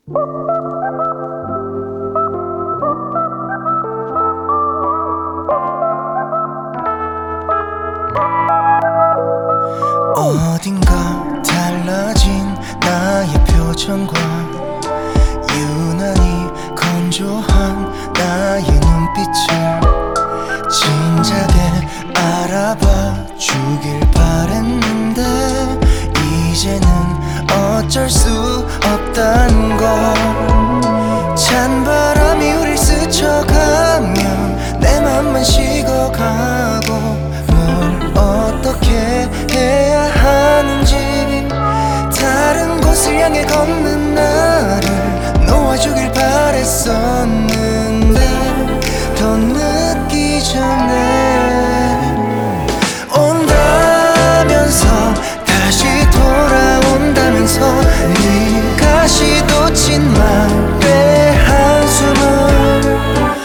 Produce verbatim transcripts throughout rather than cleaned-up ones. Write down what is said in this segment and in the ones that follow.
어딘가 달라진 나의 표정과 유난히 건조한 나의 눈빛을 진작에 알아봐 주길 바랬는데 이제는 어쩔 수 없단 걸. 찬바람이 우릴 스쳐가면 내 맘만 식어가고 뭘 어떻게 해야 하는지 다른 곳을 향해 걷는 나를 놓아주길 바랬었는데 더 늦기 전에 온다면서 다시 돌아온다면서 네 가시돋친 말에 한숨을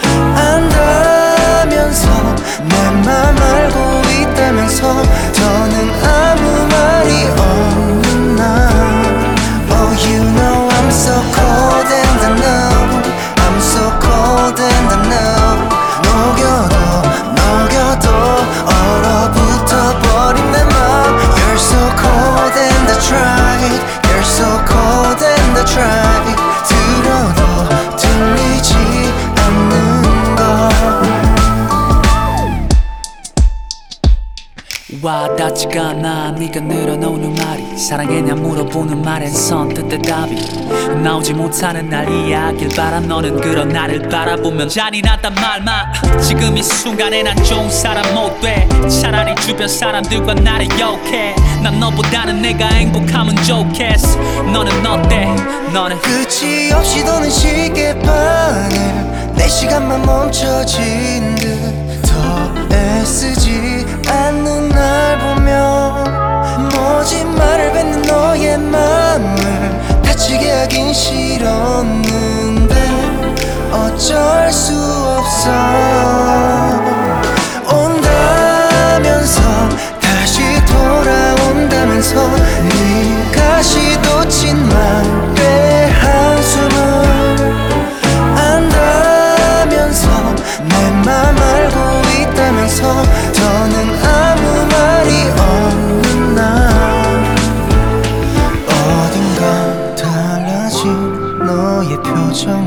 안다면서 내 맘 알고 있다면서 더는 아무 말이 없는 날. Oh you know I'm so cold and I know I'm so cold and I know 녹여도 녹여도 얼어붙어 버린 내 맘. You're so cold and I tried You're so cold and I tried 들어도 들리지 않는 걸. 와닿지가 않아 네가 늘어놓는 말이. 사랑했냐 물어보는 말엔 선뜻 대답이 나오지 못하는 날 이야기를 바라. 너는 그런 나를 바라보면 잔인하단 말만. 지금 이 순간에 난 좋은 사람 못 돼. 차라리 주변 사람들과 나를 욕해. 난 너보다는 내가 행복하면 좋겠어. 너는 어때? 너는 끝이 없이 도는 시계바늘 내 시간만 멈춰진 듯 더 애쓰지 않는 날 보며 모진 말을 뱉는 너의 맘을 다치게 하긴 싫었는데 어쩔 수 없어. 온다면서 다시 돌아온다면서 네 가시돋친 말에 한숨을 안다면서 내 맘 알고 있다면서 더는 아무 말이 없는 날. 어딘가 달라진 너의 표정을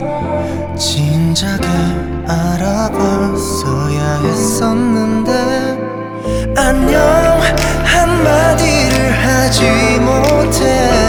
진작에 알아봤어야 했었는데 안녕 한마디를 하지 못해